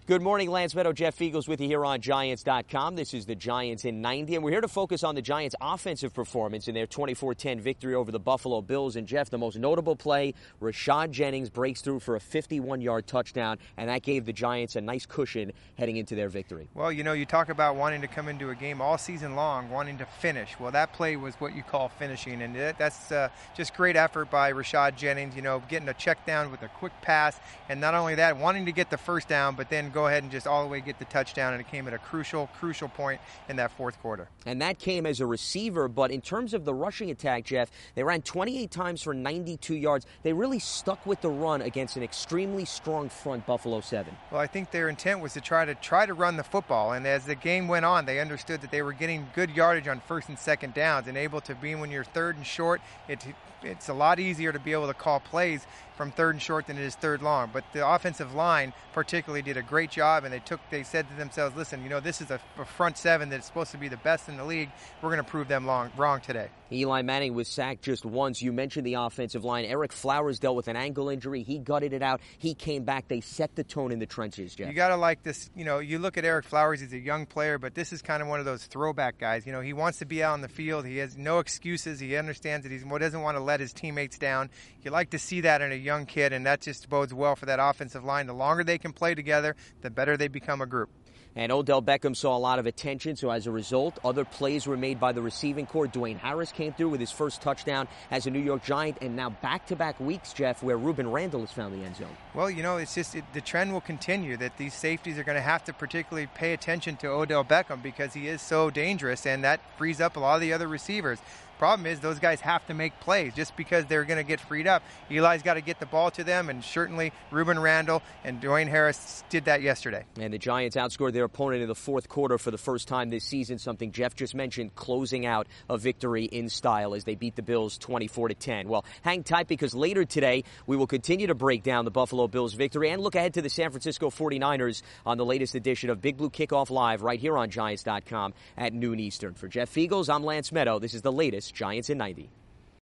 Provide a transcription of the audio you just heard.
Good morning, Lance Meadow. Jeff Eagles with you here on Giants.com. This is the Giants in 90, and we're here to focus on the Giants' offensive performance in their 24-10 victory over the Buffalo Bills. And, Jeff, the most notable play, Rashad Jennings breaks through for a 51-yard touchdown, and that gave the Giants a nice cushion heading into their victory. Well, you know, you talk about wanting to come into a game all season long, wanting to finish. Well, that play was what you call finishing, and that's just great effort by Rashad Jennings, you know, getting a check down with a quick pass, and not only that, wanting to get the first down, but then go ahead and just all the way get the touchdown, and it came at a crucial point in that fourth quarter. And that came as a receiver, but in terms of the rushing attack, Jeff, they ran 28 times for 92 yards. They really stuck with the run against an extremely strong front Buffalo 7. Well, I think their intent was to try to run the football, and as the game went on, they understood that they were getting good yardage on first and second downs, and able to be when you're third and short, it's a lot easier to be able to call plays from third and short than it is third long. But the offensive line particularly did a great job, and they said to themselves, listen, you know, this is a front seven that's supposed to be the best in the league. We're going to prove them wrong today. Eli Manning was sacked just once. You mentioned the offensive line. Eric Flowers dealt with an ankle injury. He gutted it out. He came back. They set the tone in the trenches, Jeff. You got to like this. You know, you look at Eric Flowers, he's a young player, but this is kind of one of those throwback guys. You know, he wants to be out on the field. He has no excuses. He understands that he doesn't want to let his teammates down. You like to see that in a young kid, and that just bodes well for that offensive line. The longer they can play together, the better they become a group. And Odell Beckham saw a lot of attention, so as a result, other plays were made by the receiving corps. Dwayne Harris came through with his first touchdown as a New York Giant, and now back-to-back weeks, Jeff, where Ruben Randle has found the end zone. Well, you know, it's just the trend will continue that these safeties are going to have to particularly pay attention to Odell Beckham because he is so dangerous, and that frees up a lot of the other receivers. Problem is those guys have to make plays just because they're going to get freed up. Eli's got to get the ball to them, and certainly Ruben Randle and Dwayne Harris did that yesterday. And the Giants outscored their opponent in the fourth quarter for the first time this season, something Jeff just mentioned, closing out a victory in style as they beat the Bills 24-10. Well, hang tight because later today we will continue to break down the Buffalo Bills victory and look ahead to the San Francisco 49ers on the latest edition of Big Blue Kickoff Live right here on Giants.com at noon Eastern. For Jeff Eagles, I'm Lance Meadow. This is the latest Giants in 90.